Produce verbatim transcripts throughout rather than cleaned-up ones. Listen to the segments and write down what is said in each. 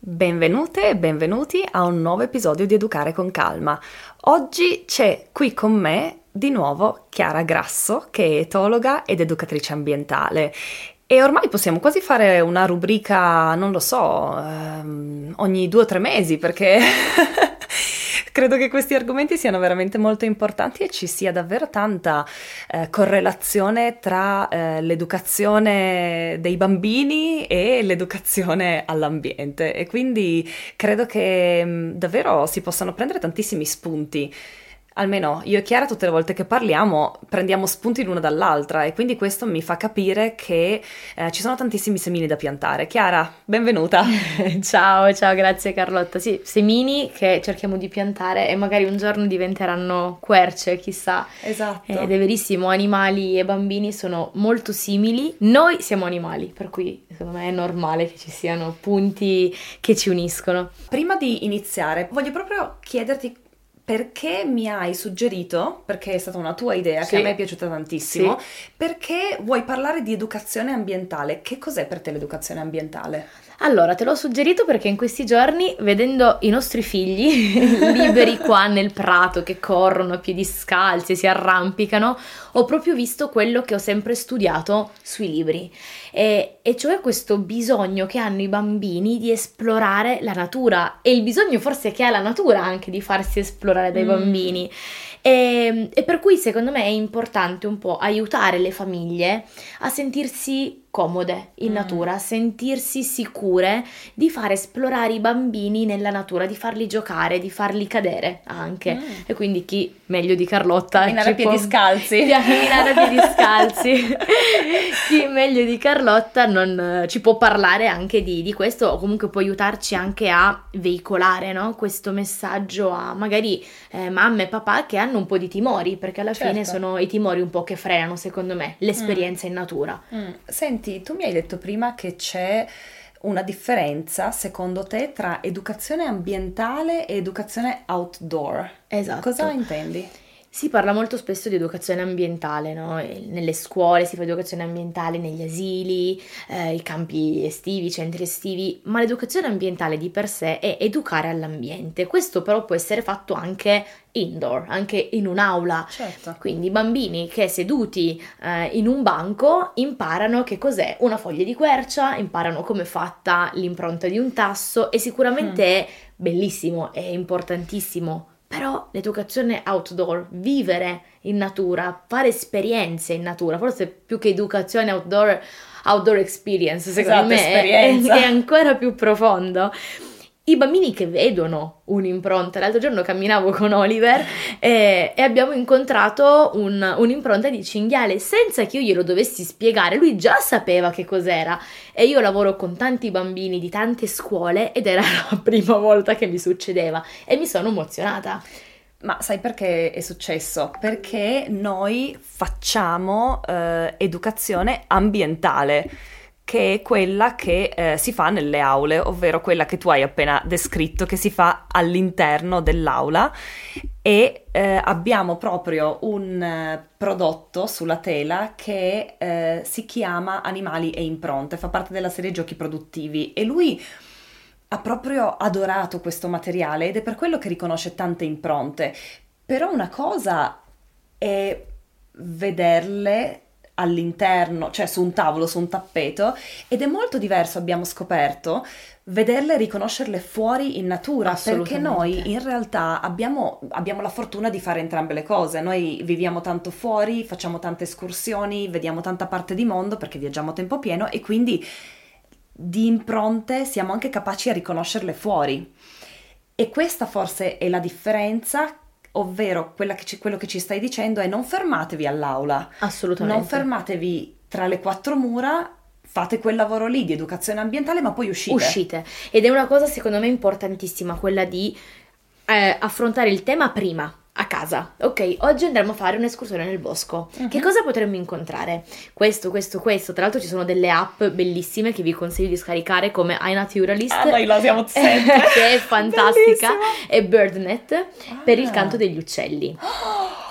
Benvenute e benvenuti a un nuovo episodio di Educare con Calma. Oggi c'è qui con me di nuovo Chiara Grasso, che è etologa ed educatrice ambientale. E ormai possiamo quasi fare una rubrica, non lo so, ehm, ogni due o tre mesi, perché credo che questi argomenti siano veramente molto importanti e ci sia davvero tanta eh, correlazione tra eh, l'educazione dei bambini e l'educazione all'ambiente. E quindi credo che mh, davvero si possano prendere tantissimi spunti. Almeno io e Chiara tutte le volte che parliamo prendiamo spunti l'una dall'altra e quindi questo mi fa capire che eh, ci sono tantissimi semini da piantare. Chiara, benvenuta! Ciao, ciao, grazie Carlotta. Sì, semini che cerchiamo di piantare e magari un giorno diventeranno querce, chissà. Esatto. Ed è verissimo, animali e bambini sono molto simili. Noi siamo animali, per cui secondo me è normale che ci siano punti che ci uniscono. Prima di iniziare voglio proprio chiederti perché mi hai suggerito, perché è stata una tua idea Sì. che a me è piaciuta tantissimo, Sì. perché vuoi parlare di educazione ambientale. Che cos'è per te l'educazione ambientale? Allora, te l'ho suggerito perché in questi giorni, vedendo i nostri figli liberi qua nel prato, che corrono a piedi scalzi e si arrampicano, ho proprio visto quello che ho sempre studiato sui libri, e, e cioè questo bisogno che hanno i bambini di esplorare la natura, e il bisogno forse che ha la natura anche di farsi esplorare dai Mm. bambini. E, e per cui secondo me è importante un po' aiutare le famiglie a sentirsi comode in Mm. natura, a sentirsi sicure di far esplorare i bambini nella natura, di farli giocare, di farli cadere anche. Mm. E quindi chi meglio di Carlotta Camminare a ci può- piedi scalzi. camminare a piedi scalzi. Chi meglio di Carlotta non eh, ci può parlare anche di, di questo, o comunque può aiutarci anche a veicolare, no? Questo messaggio a magari eh, mamme e papà che hanno un po' di timori, perché alla fine Certo. sono i timori un po' che frenano, secondo me, l'esperienza in natura. Mm. Senti, tu mi hai detto prima che c'è una differenza, secondo te, tra educazione ambientale e educazione outdoor. Esatto. Cosa intendi? Si parla molto spesso di educazione ambientale, no? E nelle scuole si fa educazione ambientale, negli asili, eh, i campi estivi, i centri estivi, ma l'educazione ambientale di per sé è educare all'ambiente. Questo però può essere fatto anche indoor, anche in un'aula. Certo. Quindi i bambini che seduti eh, in un banco imparano che cos'è una foglia di quercia, imparano come è fatta l'impronta di un tasso, e sicuramente Mm. è bellissimo, è importantissimo. Però l'educazione outdoor, vivere in natura, fare esperienze in natura, forse più che educazione outdoor, outdoor experience, secondo Esatto, me è, esperienza. è ancora più profondo. I bambini che vedono un'impronta, l'altro giorno camminavo con Oliver e, e abbiamo incontrato un- un'impronta di cinghiale senza che io glielo dovessi spiegare, lui già sapeva che cos'era, e io lavoro con tanti bambini di tante scuole ed era la prima volta che mi succedeva e mi sono emozionata. Ma sai perché è successo? Perché noi facciamo eh, educazione ambientale, che è quella che eh, si fa nelle aule, ovvero quella che tu hai appena descritto, che si fa all'interno dell'aula, e eh, abbiamo proprio un eh, prodotto sulla tela che eh, si chiama Animali e impronte, fa parte della serie Giochi produttivi, e lui ha proprio adorato questo materiale ed è per quello che riconosce tante impronte. Però una cosa è vederle all'interno, cioè su un tavolo, su un tappeto, ed è molto diverso, abbiamo scoperto, vederle e riconoscerle fuori in natura, perché Assolutamente. noi in realtà abbiamo, abbiamo la fortuna di fare entrambe le cose. Noi viviamo tanto fuori, facciamo tante escursioni, vediamo tanta parte di mondo perché viaggiamo a tempo pieno, e quindi di impronte siamo anche capaci a riconoscerle fuori. E questa forse è la differenza, ovvero quella che ci- quello che ci stai dicendo è: non fermatevi all'aula, Assolutamente. non fermatevi tra le quattro mura, fate quel lavoro lì di educazione ambientale, ma poi uscite. Uscite. Ed è una cosa secondo me importantissima, quella di eh, affrontare il tema prima, a casa. Ok, oggi andremo a fare un'escursione nel bosco. Mhm. Che cosa potremmo incontrare? Questo, questo, questo. Tra l'altro ci sono delle app bellissime che vi consiglio di scaricare, come iNaturalist, Ah, noi la usiamo sempre. che è fantastica, Bellissima. e BirdNet per il Ah. canto degli uccelli.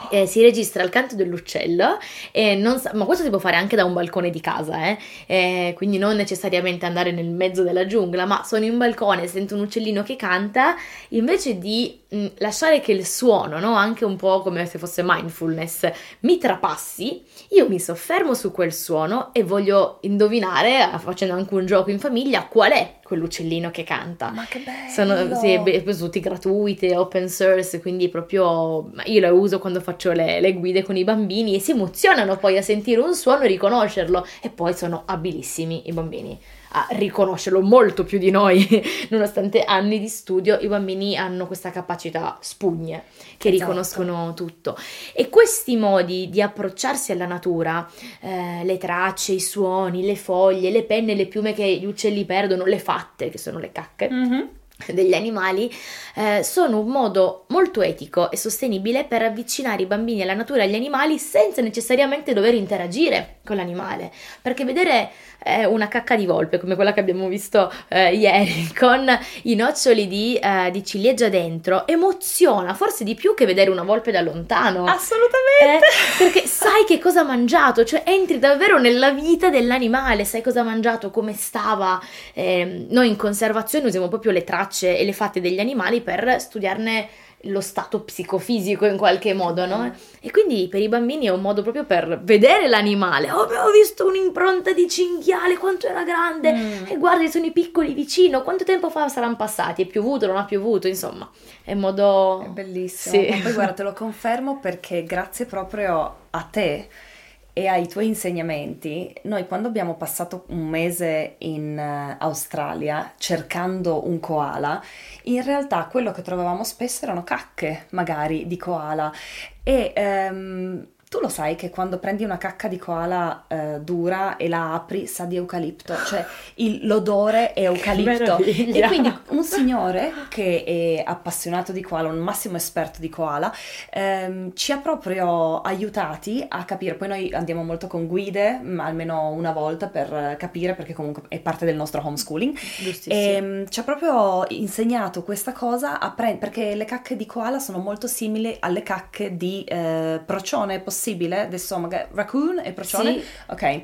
Eh, si registra il canto dell'uccello, e non sa- ma questo si può fare anche da un balcone di casa, eh? Eh, quindi non necessariamente andare nel mezzo della giungla, ma sono in balcone, sento un uccellino che canta, invece di mh, lasciare che il suono, no? Anche un po' come se fosse mindfulness, mi trapassi, io mi soffermo su quel suono e voglio indovinare, facendo anche un gioco in famiglia, qual è quell'uccellino che canta. Ma che bello! Sono sì, beh, tutti gratuite, open source, quindi proprio io le uso quando faccio le, le guide con i bambini e si emozionano poi a sentire un suono e riconoscerlo, e poi sono abilissimi i bambini a riconoscerlo, molto più di noi. Nonostante anni di studio, i bambini hanno questa capacità spugne che Esatto. riconoscono tutto, e questi modi di approcciarsi alla natura, eh, le tracce, i suoni, le foglie, le penne, le piume che gli uccelli perdono, le fatte che sono le cacche Mm-hmm. degli animali, eh, sono un modo molto etico e sostenibile per avvicinare i bambini alla natura e agli animali senza necessariamente dover interagire con l'animale, perché vedere eh, una cacca di volpe come quella che abbiamo visto eh, ieri con i noccioli di, eh, di ciliegia dentro emoziona forse di più che vedere una volpe da lontano. Assolutamente! Eh, perché sai che cosa ha mangiato, cioè entri davvero nella vita dell'animale, sai cosa ha mangiato, come stava. Eh, noi in conservazione usiamo proprio le tracce e le fatte degli animali per studiarne lo stato psicofisico in qualche modo, no? E quindi per i bambini è un modo proprio per vedere l'animale. Oh, ho visto un'impronta di cinghiale, quanto era grande, Mm. e guardi, sono i piccoli vicino, quanto tempo fa saranno passati, è piovuto, non ha piovuto, insomma, è un modo... È bellissimo. Sì. Ma poi guarda, te lo confermo perché grazie proprio a te e ai tuoi insegnamenti, noi quando abbiamo passato un mese in eh, Australia cercando un koala, in realtà quello che trovavamo spesso erano cacche, magari, di koala. E ehm, tu lo sai che quando prendi una cacca di koala eh, dura e la apri sa di eucalipto, cioè il- l'odore è eucalipto. meraviglia. E quindi un signore che è appassionato di koala, un massimo esperto di koala, ehm, ci ha proprio aiutati a capire. Poi noi andiamo molto con guide, ma almeno una volta per eh, capire, perché comunque è parte del nostro homeschooling. Giustissimo. E ci ha proprio insegnato questa cosa a pre- perché le cacche di koala sono molto simili alle cacche di eh, procione, è possibile? Adesso magari raccoon e procione? Sì. Ok,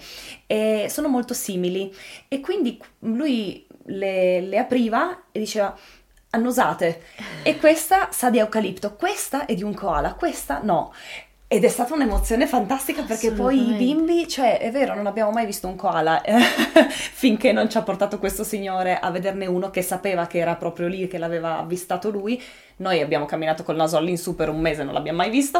e sono molto simili, e quindi lui le, le apriva e diceva annusate, e questa sa di eucalipto, questa è di un koala, questa no. Ed è stata un'emozione fantastica, perché poi i Assolutamente. bimbi, cioè è vero, non abbiamo mai visto un koala finché non ci ha portato questo signore a vederne uno che sapeva che era proprio lì, che l'aveva avvistato lui. Noi abbiamo camminato col naso all'insù per un mese, non l'abbiamo mai visto,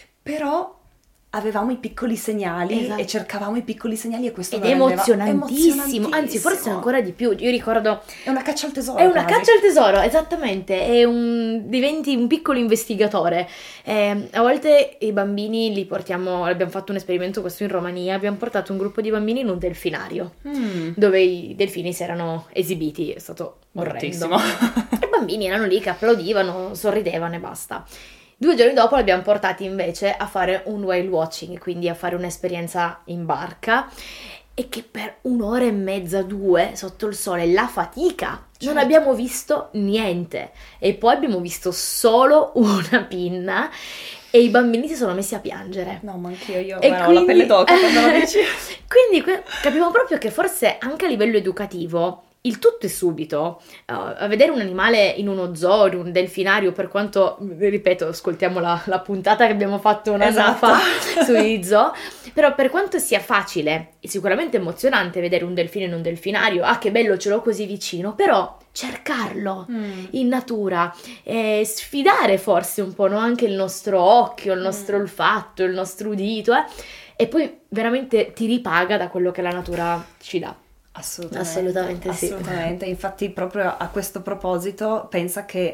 però avevamo i piccoli segnali, Esatto. e cercavamo i piccoli segnali, e questo Ed lo è rendeva emozionantissimo, anzi forse emozionantissimo. ancora di più. Io ricordo, È una caccia al tesoro, è una quasi. caccia al tesoro, esattamente, è un, diventi un piccolo investigatore. Eh, a volte i bambini li portiamo, abbiamo fatto un esperimento questo in Romania, abbiamo portato un gruppo di bambini in un delfinario, Mm, dove i delfini si erano esibiti, è stato orrendo. bruttissimo. I bambini erano lì che applaudivano, sorridevano e basta. Due giorni dopo li abbiamo portati invece a fare un whale watching, quindi a fare un'esperienza in barca, e che per un'ora e mezza, due, sotto il sole, la fatica, non Certo. abbiamo visto niente. E poi abbiamo visto solo una pinna e i bambini si sono messi a piangere. No, ma anch'io, io E guarda, ho la pelle d'oca quando lo dici. Quindi que- capiamo proprio che forse anche a livello educativo il tutto è subito. Uh, a vedere un animale in uno zoo, in un delfinario, per quanto, ripeto, ascoltiamo la, la puntata che abbiamo fatto un anno Esatto. fa sui zoo, però per quanto sia facile e sicuramente emozionante vedere un delfino in un delfinario, ah che bello, ce l'ho così vicino, però cercarlo Mm. in natura, e sfidare forse un po', no? Anche il nostro occhio, il nostro Mm. olfatto, il nostro udito, eh? E poi veramente ti ripaga da quello che la natura ci dà. Assolutamente, Assolutamente sì. assolutamente. Infatti proprio a questo proposito pensa che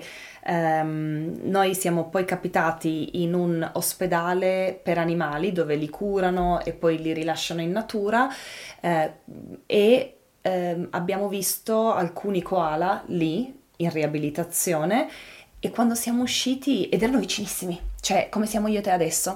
ehm, noi siamo poi capitati in un ospedale per animali dove li curano e poi li rilasciano in natura, eh, e ehm, abbiamo visto alcuni koala lì in riabilitazione, e quando siamo usciti, ed erano vicinissimi, cioè come siamo io e te adesso.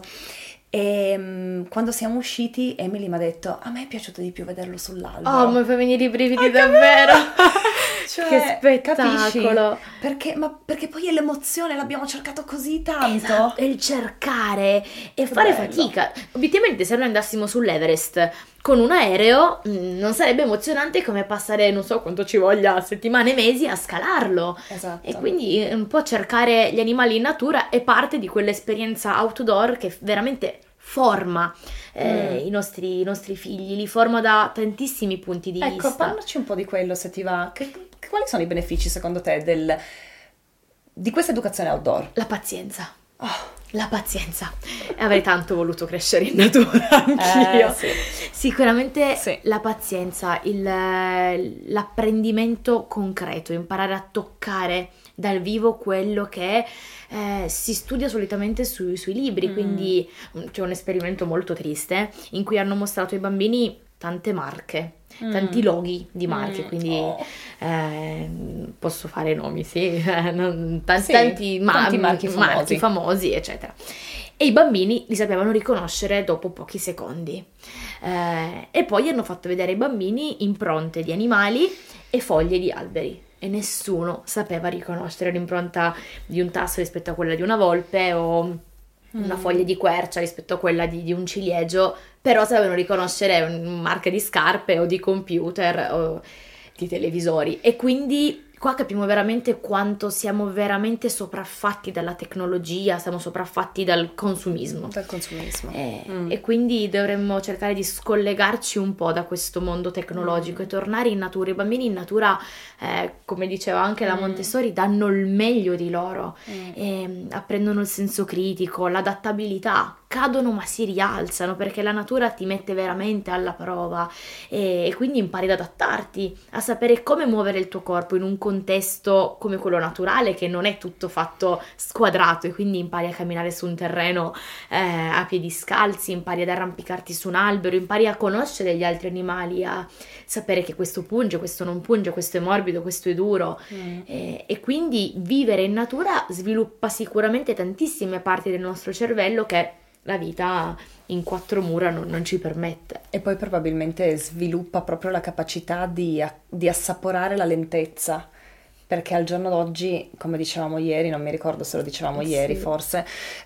E mm, quando siamo usciti, Emily mi ha detto: a me è piaciuto di più vederlo sull'albero. Oh, mi fa venire i brividi Ah, che davvero. Cioè, che spettacolo! Capisci? Perché, ma perché poi è l'emozione, l'abbiamo cercato così tanto. Esatto, e il cercare e Che fare bello. fatica. Obiettivamente, se noi andassimo sull'Everest con un aereo, mh, non sarebbe emozionante come passare, non so quanto ci voglia, settimane, mesi a scalarlo. Esatto. E quindi un po' cercare gli animali in natura è parte di quell'esperienza outdoor che veramente forma eh, Mm. i nostri, i nostri figli, li forma da tantissimi punti di Ecco, vista. parlaci un po' di quello, se ti va. Che- che- quali sono i benefici, secondo te, del, di questa educazione outdoor? La pazienza. Oh, La pazienza. E avrei tanto voluto crescere in natura anch'io. eh, sì. Sicuramente Sì. la pazienza, il, l'apprendimento concreto, imparare a toccare dal vivo quello che eh, si studia solitamente sui, sui libri. Mm. Quindi mm, c'è un esperimento molto triste in cui hanno mostrato ai bambini tante marche. Mm. Tanti loghi di marche, Mm. quindi Oh. eh, posso fare nomi, sì, non- tan- Sì, tanti, ma- tanti marchi famosi. marchi famosi, eccetera. E i bambini li sapevano riconoscere dopo pochi secondi. Eh, e poi hanno fatto vedere ai bambini impronte di animali e foglie di alberi. E nessuno sapeva riconoscere l'impronta di un tasso rispetto a quella di una volpe o una Mm. foglia di quercia rispetto a quella di, di un ciliegio, però sapevano riconoscere un- marche di scarpe o di computer o di televisori. E quindi qua capiamo veramente quanto siamo veramente sopraffatti dalla tecnologia, siamo sopraffatti dal consumismo. Dal consumismo. Eh, Mm. E quindi dovremmo cercare di scollegarci un po' da questo mondo tecnologico Mm. e tornare in natura. I bambini in natura, eh, come diceva anche la Mm. Montessori, danno il meglio di loro, Mm. e apprendono il senso critico, l'adattabilità, cadono ma si rialzano perché la natura ti mette veramente alla prova e, e quindi impari ad adattarti, a sapere come muovere il tuo corpo in un contesto come quello naturale che non è tutto fatto squadrato e quindi impari a camminare su un terreno eh, a piedi scalzi, impari ad arrampicarti su un albero, impari a conoscere gli altri animali, a sapere che questo punge, questo non punge, questo è morbido, questo è duro. Mm. E, e quindi vivere in natura sviluppa sicuramente tantissime parti del nostro cervello che la vita in quattro mura non, non ci permette. E poi probabilmente sviluppa proprio la capacità di, a- di assaporare la lentezza, perché al giorno d'oggi, come dicevamo ieri, non mi ricordo se lo dicevamo Eh ieri sì. forse,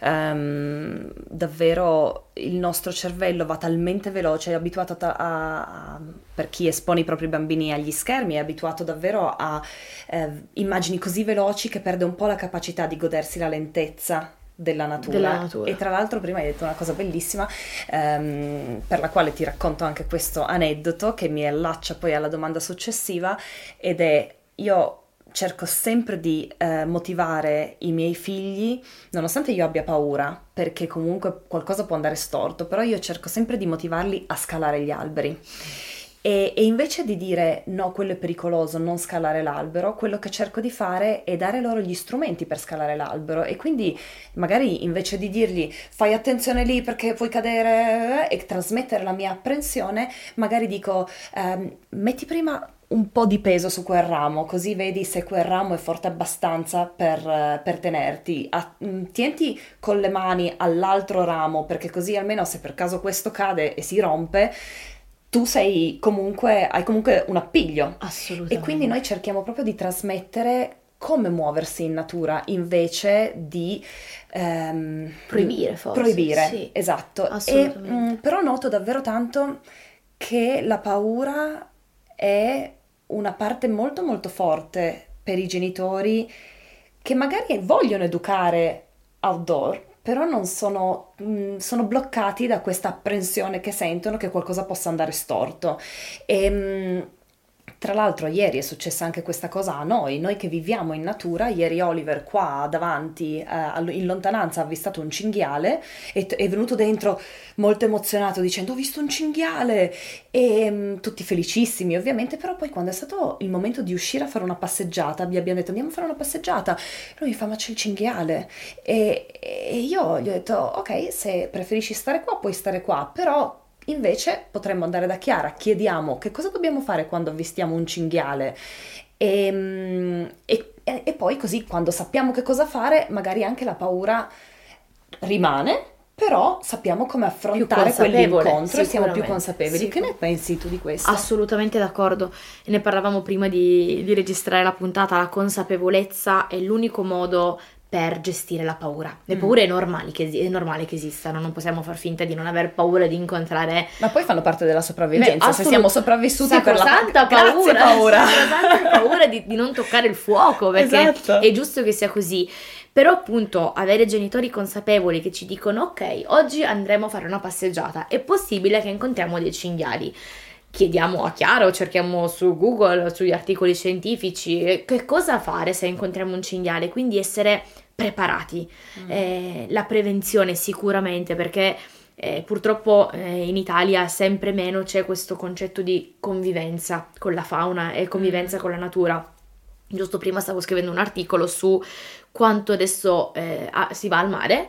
ehm, davvero il nostro cervello va talmente veloce, è abituato a, a- a- per chi espone i propri bambini agli schermi, è abituato davvero a eh, immagini così veloci che perde un po' la capacità di godersi la lentezza della natura. Della natura. E tra l'altro prima hai detto una cosa bellissima, ehm, per la quale ti racconto anche questo aneddoto che mi allaccia poi alla domanda successiva, ed è: io cerco sempre di eh, motivare i miei figli, nonostante io abbia paura, perché comunque qualcosa può andare storto, però io cerco sempre di motivarli a scalare gli alberi. E, e invece di dire no, quello è pericoloso, non scalare l'albero, quello che cerco di fare è dare loro gli strumenti per scalare l'albero. E quindi magari invece di dirgli fai attenzione lì perché puoi cadere eh, e trasmettere la mia apprensione, magari dico ehm, metti prima un po' di peso su quel ramo, così vedi se quel ramo è forte abbastanza per, eh, per tenerti. A- mm, tienti con le mani all'altro ramo, perché così almeno se per caso questo cade e si rompe, tu sei comunque, hai comunque un appiglio. Assolutamente. E quindi noi cerchiamo proprio di trasmettere come muoversi in natura invece di ehm, Proibire, forse, proibire, sì. esatto. E, Assolutamente. mh, però noto davvero tanto che la paura è una parte molto molto forte per i genitori che magari vogliono educare outdoor, però non sono, mh, sono bloccati da questa apprensione che sentono che qualcosa possa andare storto. E, mh, tra l'altro ieri è successa anche questa cosa a noi, noi che viviamo in natura. Ieri Oliver qua davanti, eh, allo- in lontananza, ha avvistato un cinghiale e t- è venuto dentro molto emozionato dicendo ho visto un cinghiale, e mh, tutti felicissimi ovviamente. Però poi quando è stato il momento di uscire a fare una passeggiata, vi abbiamo detto andiamo a fare una passeggiata, lui mi fa ma c'è il cinghiale, e, e io gli ho detto ok, se preferisci stare qua puoi stare qua, però invece potremmo andare da Chiara, chiediamo che cosa dobbiamo fare quando avvistiamo un cinghiale, e, mm, e- e poi così quando sappiamo che cosa fare magari anche la paura rimane, però sappiamo come affrontare quell'incontro e siamo più consapevoli. Sì. Che ne pensi tu di questo? Assolutamente d'accordo. Ne parlavamo prima di, di registrare la puntata. La consapevolezza è l'unico modo per gestire la paura. Le paure mm. è, normali che, è normale che esistano, non possiamo far finta di non aver paura di incontrare. Ma poi fanno parte della sopravvivenza. Assolut- Se siamo sopravvissuti per la santa paura, paura. santa paura di, di non toccare il fuoco, perché esatto. È giusto che sia così. Però appunto avere genitori consapevoli che ci dicono ok, oggi andremo a fare una passeggiata, è possibile che incontriamo dei cinghiali. Chiediamo a Chiara o cerchiamo su Google, sugli articoli scientifici, che cosa fare se incontriamo un cinghiale, quindi essere preparati. Mm. Eh, la prevenzione sicuramente, perché eh, purtroppo eh, in Italia sempre meno c'è questo concetto di convivenza con la fauna e convivenza mm. con la natura. Giusto prima stavo scrivendo un articolo su quanto adesso eh, si va al mare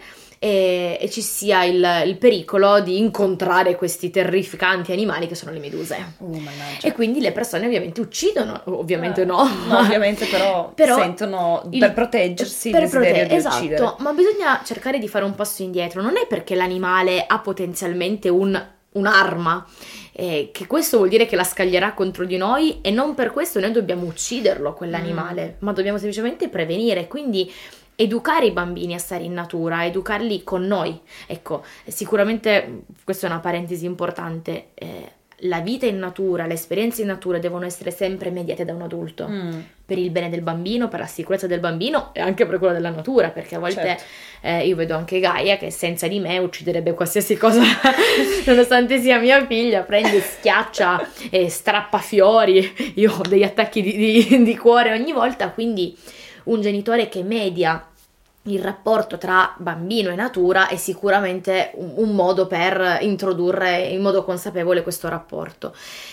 e, e ci sia il, il pericolo di incontrare questi terrificanti animali che sono le meduse. Uh, e quindi le persone ovviamente uccidono, ovviamente eh, no, no ovviamente però, però sentono il, per proteggersi per il desiderio prote- di esatto, uccidere. Ma bisogna cercare di fare un passo indietro. Non è perché l'animale ha potenzialmente un, un'arma Eh, che questo vuol dire che la scaglierà contro di noi e non per questo noi dobbiamo ucciderlo quell'animale, mm. ma dobbiamo semplicemente prevenire, quindi educare i bambini a stare in natura, educarli con noi. Ecco, sicuramente questa è una parentesi importante, eh, la vita in natura, le esperienze in natura devono essere sempre mediate da un adulto, mm. per il bene del bambino, per la sicurezza del bambino e anche per quello della natura, perché a volte certo. eh, io vedo anche Gaia che senza di me ucciderebbe qualsiasi cosa nonostante sia mia figlia, prende, schiaccia e strappa fiori, io ho degli attacchi di, di, di cuore ogni volta, quindi un genitore che media il rapporto tra bambino e natura è sicuramente un, un modo per introdurre in modo consapevole questo rapporto.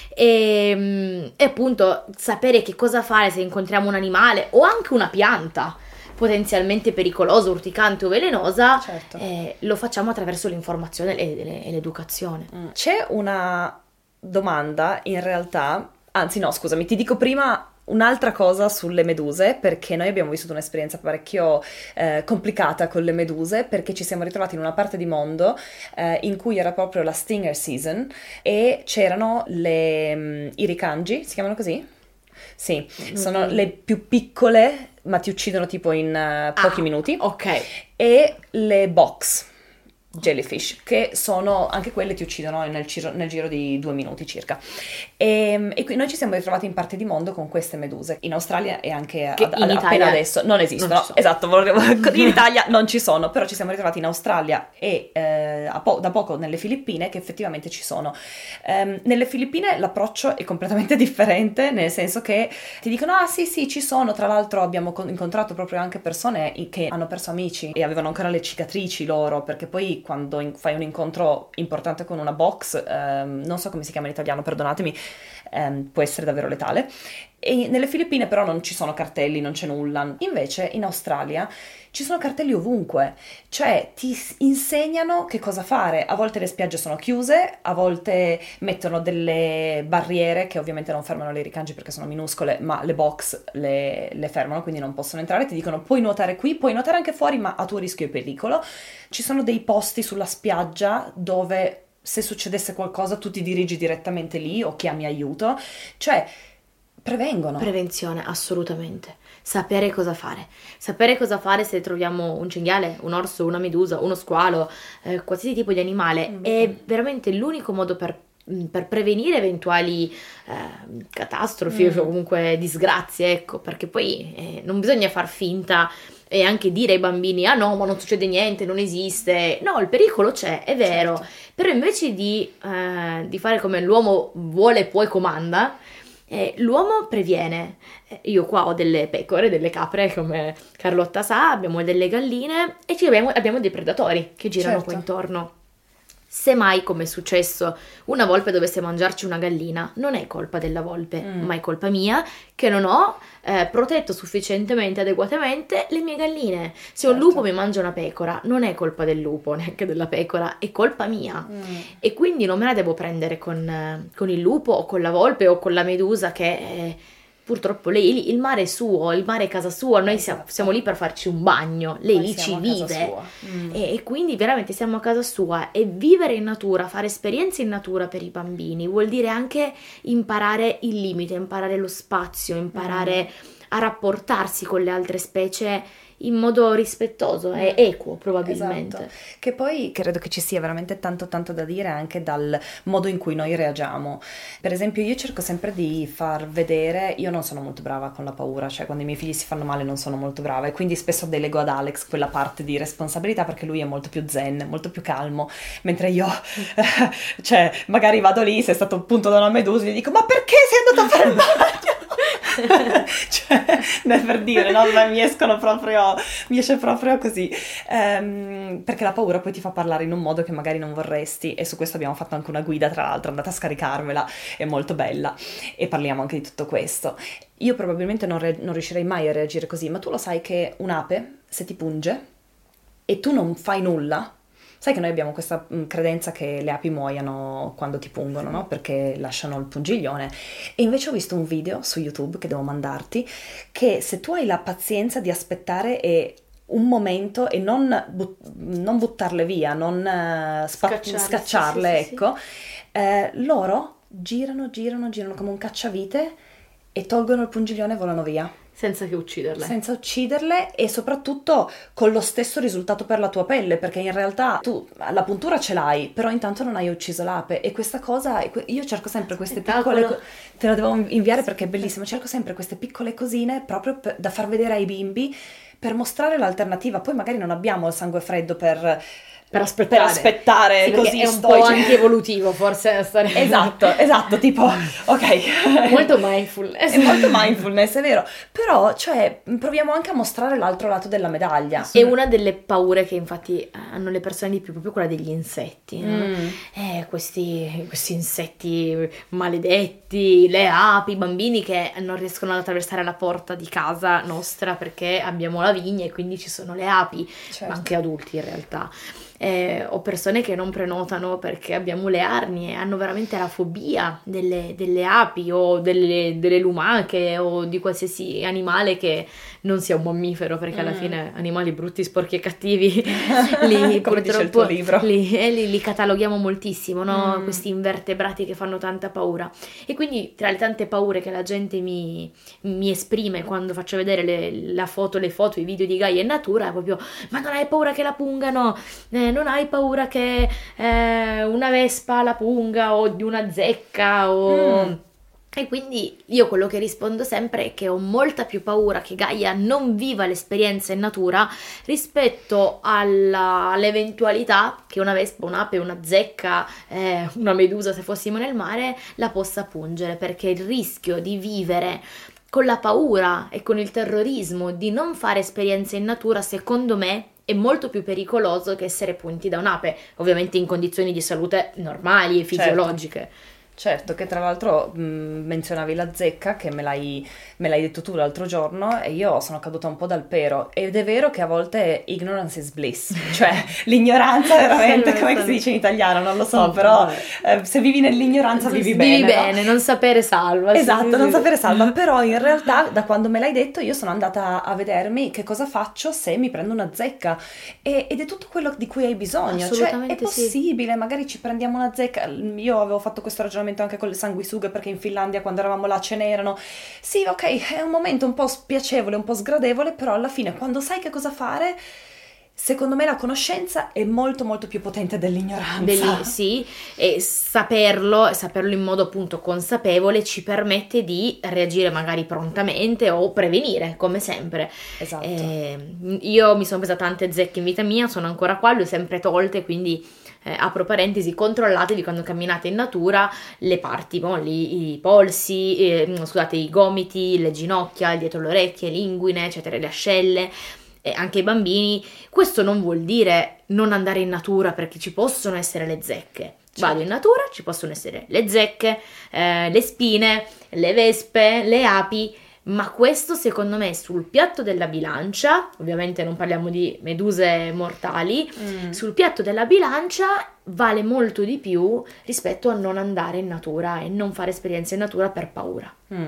E, e appunto sapere che cosa fare se incontriamo un animale o anche una pianta potenzialmente pericolosa, urticante o velenosa, certo. eh, lo facciamo attraverso l'informazione e, e, e l'educazione. Mm. C'è una domanda in realtà, anzi no scusami, ti dico prima un'altra cosa sulle meduse, perché noi abbiamo vissuto un'esperienza parecchio eh, complicata con le meduse, perché ci siamo ritrovati in una parte di mondo eh, in cui era proprio la stinger season e c'erano le um, i ricangi, si chiamano così? Sì, mm-hmm. sono le più piccole, ma ti uccidono tipo in uh, pochi ah, minuti. Ok. E le box jellyfish, che sono anche quelle ti uccidono nel giro, nel giro di due minuti circa. E, e qui noi ci siamo ritrovati in parte di mondo con queste meduse in Australia e anche ad, ad, appena adesso non esistono, non esatto, volevo, in Italia non ci sono, però ci siamo ritrovati in Australia e eh, a po- da poco nelle Filippine che effettivamente ci sono. Um, nelle Filippine l'approccio è completamente differente, nel senso che ti dicono ah sì sì ci sono, tra l'altro abbiamo con- incontrato proprio anche persone che hanno perso amici e avevano ancora le cicatrici loro, perché poi quando in- fai un incontro importante con una box, ehm, non so come si chiama in italiano, perdonatemi, ehm, può essere davvero letale. E nelle Filippine però non ci sono cartelli, non c'è nulla. Invece in Australia ci sono cartelli ovunque, cioè ti insegnano che cosa fare. A volte le spiagge sono chiuse, a volte mettono delle barriere che ovviamente non fermano le ricangi perché sono minuscole, ma le box le, le fermano, quindi non possono entrare. Ti dicono puoi nuotare qui, puoi nuotare anche fuori, ma a tuo rischio e pericolo. Ci sono dei posti sulla spiaggia dove se succedesse qualcosa tu ti dirigi direttamente lì o chiami aiuto, cioè prevengono. Prevenzione, assolutamente. Sapere cosa fare. Sapere cosa fare se troviamo un cinghiale, un orso, una medusa, uno squalo, eh, qualsiasi tipo di animale. Mm-hmm. È veramente l'unico modo per, per prevenire eventuali eh, catastrofi mm. o comunque disgrazie, ecco, perché poi eh, non bisogna far finta e anche dire ai bambini ah no ma non succede niente, non esiste, no il pericolo c'è, è vero, certo. Però invece di, eh, di fare come l'uomo vuole, può e comanda, Eh, l'uomo previene. Eh, io qua ho delle pecore, delle capre, come Carlotta sa, abbiamo delle galline e ci abbiamo, abbiamo dei predatori che girano certo. qua intorno. Se mai, come è successo, una volpe dovesse mangiarci una gallina, non è colpa della volpe, mm. ma è colpa mia che non ho eh, protetto sufficientemente, adeguatamente le mie galline. Se certo. un lupo mi mangia una pecora, non è colpa del lupo, neanche della pecora, è colpa mia. Mm. E quindi non me la devo prendere con, con il lupo o con la volpe o con la medusa che eh, purtroppo lei, il mare è suo, il mare è casa sua, noi esatto. siamo, siamo lì per farci un bagno, lei noi lì ci a casa vive sua. Mm. e, e quindi veramente siamo a casa sua, e vivere in natura, fare esperienze in natura per i bambini vuol dire anche imparare il limite, imparare lo spazio, imparare mm. a rapportarsi con le altre specie in modo rispettoso mm. e equo probabilmente. Esatto. Che poi credo che ci sia veramente tanto tanto da dire anche dal modo in cui noi reagiamo. Per esempio io cerco sempre di far vedere, io non sono molto brava con la paura, cioè quando i miei figli si fanno male non sono molto brava, e quindi spesso delego ad Alex quella parte di responsabilità, perché lui è molto più zen, molto più calmo, mentre io cioè magari vado lì, se è stato appunto da una medusa, gli dico ma perché sei andato a fare il bagno? Cioè, per dire, no? Mi escono proprio, mi esce proprio così, um, perché la paura poi ti fa parlare in un modo che magari non vorresti, e su questo abbiamo fatto anche una guida, tra l'altro andate a scaricarvela, è molto bella, e parliamo anche di tutto questo. Io probabilmente non, re- non riuscirei mai a reagire così, ma tu lo sai che un'ape, se ti punge e tu non fai nulla, sai che noi abbiamo questa mh, credenza che le api muoiano quando ti pungono, no? Perché lasciano il pungiglione. E invece ho visto un video su YouTube che devo mandarti, che se tu hai la pazienza di aspettare e un momento e non, but- non buttarle via, non uh, spa- Scacciarle, scacciarle, sì, sì, ecco, sì. Eh, loro girano, girano, girano come un cacciavite e tolgono il pungiglione e volano via. Senza che ucciderle. Senza ucciderle, e soprattutto con lo stesso risultato per la tua pelle, perché in realtà tu la puntura ce l'hai, però intanto non hai ucciso l'ape, e questa cosa, io cerco sempre queste Spettacolo. piccole, te la devo inviare perché è bellissimo, cerco sempre queste piccole cosine proprio per, da far vedere ai bimbi, per mostrare l'alternativa. Poi magari non abbiamo il sangue freddo per... per aspettare, per aspettare sì, così è un stoici. po' antievolutivo forse stare... esatto, esatto, tipo ok, molto mindfulness, è molto mindfulness, è vero, però cioè proviamo anche a mostrare l'altro lato della medaglia. È una delle paure che infatti hanno le persone di più, proprio quella degli insetti, no? mm. eh, questi, questi insetti maledetti, le api, i bambini che non riescono ad attraversare la porta di casa nostra perché abbiamo la vigna e quindi ci sono le api, certo. Ma anche adulti in realtà. Eh, o persone che non prenotano perché abbiamo le arnie, hanno veramente la fobia delle, delle api o delle, delle lumache o di qualsiasi animale che non sia un mammifero, perché mm. alla fine animali brutti, sporchi e cattivi li, come dice il tuo libro, li, eh, li, li cataloghiamo moltissimo, no? mm. Questi invertebrati che fanno tanta paura. E quindi tra le tante paure che la gente mi, mi esprime quando faccio vedere le, la foto, le foto, i video di Gaia in natura, è proprio: ma non hai paura che la pungano? Eh, non hai paura che eh, una vespa la punga, o di una zecca o... Mm. E quindi io quello che rispondo sempre è che ho molta più paura che Gaia non viva l'esperienza in natura rispetto alla, all'eventualità che una vespa, un'ape, una zecca, eh, una medusa, se fossimo nel mare, la possa pungere, perché il rischio di vivere con la paura e con il terrorismo di non fare esperienze in natura, secondo me, è molto più pericoloso che essere punti da un'ape, ovviamente in condizioni di salute normali e fisiologiche. Certo. Certo, che tra l'altro mh, menzionavi la zecca, che me l'hai, me l'hai detto tu l'altro giorno, e io sono caduta un po' dal pero, ed è vero che a volte ignorance is bliss, cioè l'ignoranza veramente, come si dice in italiano, non lo so, però eh, se vivi nell'ignoranza vivi, vivi bene. Vivi bene, no? Non sapere salva. Esatto, sì, non sì. sapere salva, però in realtà da quando me l'hai detto io sono andata a vedermi che cosa faccio se mi prendo una zecca, e, ed è tutto quello di cui hai bisogno, cioè è possibile, sì. Magari ci prendiamo una zecca, io avevo fatto questo ragionamento anche con le sanguisughe, perché in Finlandia quando eravamo là ce n'erano, sì ok, è un momento un po' spiacevole, un po' sgradevole, però alla fine quando sai che cosa fare, secondo me la conoscenza è molto molto più potente dell'ignoranza. Belli, sì, e saperlo, e saperlo in modo appunto consapevole ci permette di reagire magari prontamente o prevenire, come sempre. Esatto. Eh, io mi sono presa tante zecche in vita mia, sono ancora qua, le ho sempre tolte, quindi eh, apro parentesi, controllatevi quando camminate in natura le parti molli, i polsi, eh, scusate, i gomiti, le ginocchia, dietro le orecchie, l'inguine, eccetera, le ascelle. E anche i bambini. Questo non vuol dire non andare in natura, perché ci possono essere le zecche. Certo. Vado in natura, ci possono essere le zecche, eh, le spine, le vespe, le api, ma questo secondo me sul piatto della bilancia, ovviamente non parliamo di meduse mortali, mm. sul piatto della bilancia vale molto di più rispetto a non andare in natura e non fare esperienze in natura per paura. Mm.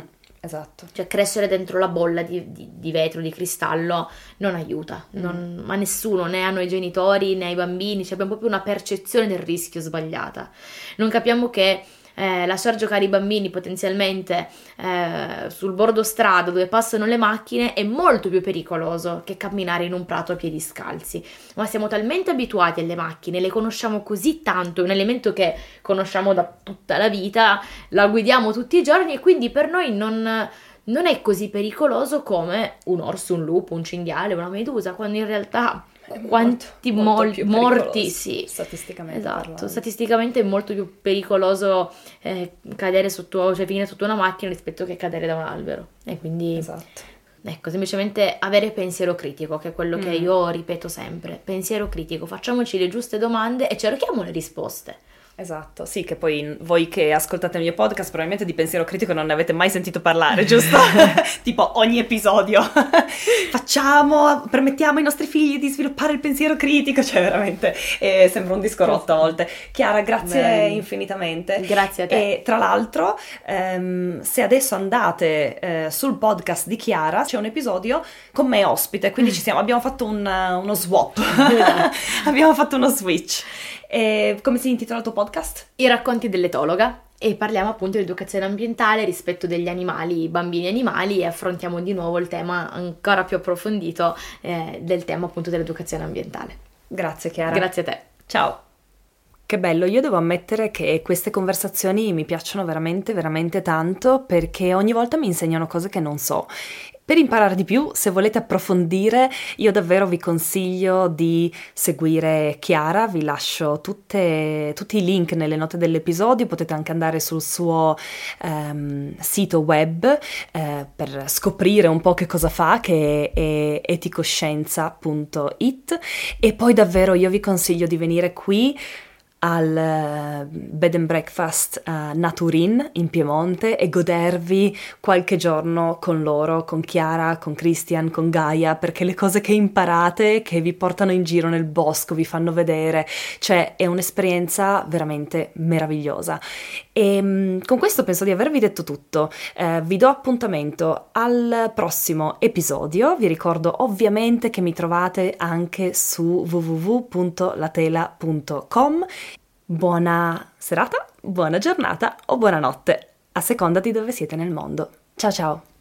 Esatto. Cioè crescere dentro la bolla di, di, di vetro, di cristallo non aiuta, non, ma nessuno, né a noi genitori né ai bambini, cioè abbiamo proprio una percezione del rischio sbagliata. Non capiamo che eh, lasciar giocare i bambini potenzialmente eh, sul bordo strada dove passano le macchine è molto più pericoloso che camminare in un prato a piedi scalzi, ma siamo talmente abituati alle macchine, le conosciamo così tanto, è un elemento che conosciamo da tutta la vita, la guidiamo tutti i giorni e quindi per noi non, non è così pericoloso come un orso, un lupo, un cinghiale, una medusa, quando in realtà quanti molto, molto mol- più morti, sì, statisticamente esatto, parlando. statisticamente è molto più pericoloso eh, cadere sotto, cioè finire sotto una macchina rispetto che cadere da un albero, e quindi Esatto. ecco, semplicemente avere pensiero critico, che è quello che Mm. io ripeto sempre, pensiero critico, facciamoci le giuste domande e cerchiamo le risposte. Esatto, sì, che poi voi che ascoltate il mio podcast probabilmente di pensiero critico non ne avete mai sentito parlare, giusto? Tipo ogni episodio facciamo, permettiamo ai nostri figli di sviluppare il pensiero critico, cioè veramente eh, sembra un disco rotto a volte. Chiara, grazie Beh, infinitamente. Grazie a te. E tra l'altro, ehm, se adesso andate eh, sul podcast di Chiara, c'è un episodio con me ospite, quindi ci siamo, abbiamo fatto un, uno swap, abbiamo fatto uno switch. E come si intitola il tuo podcast? I racconti dell'etologa, e parliamo appunto di educazione ambientale, rispetto degli animali, bambini animali, e affrontiamo di nuovo il tema ancora più approfondito eh, del tema appunto dell'educazione ambientale. Grazie Chiara. Grazie a te. Ciao. Che bello, io devo ammettere che queste conversazioni mi piacciono veramente, veramente tanto perché ogni volta mi insegnano cose che non so. Per imparare di più, se volete approfondire, io davvero vi consiglio di seguire Chiara, vi lascio tutte, tutti i link nelle note dell'episodio, potete anche andare sul suo um, sito web eh, per scoprire un po' che cosa fa, che è eticoscienza punto it, e poi davvero io vi consiglio di venire qui al uh, Bed and Breakfast uh, Naturin in Piemonte e godervi qualche giorno con loro, con Chiara, con Christian, con Gaia, perché le cose che imparate, che vi portano in giro nel bosco, vi fanno vedere, cioè è un'esperienza veramente meravigliosa. E um, con questo penso di avervi detto tutto. Uh, vi do appuntamento al prossimo episodio. Vi ricordo ovviamente che mi trovate anche su w w w punto latela punto com. Buona serata, buona giornata o buonanotte, a seconda di dove siete nel mondo. Ciao ciao!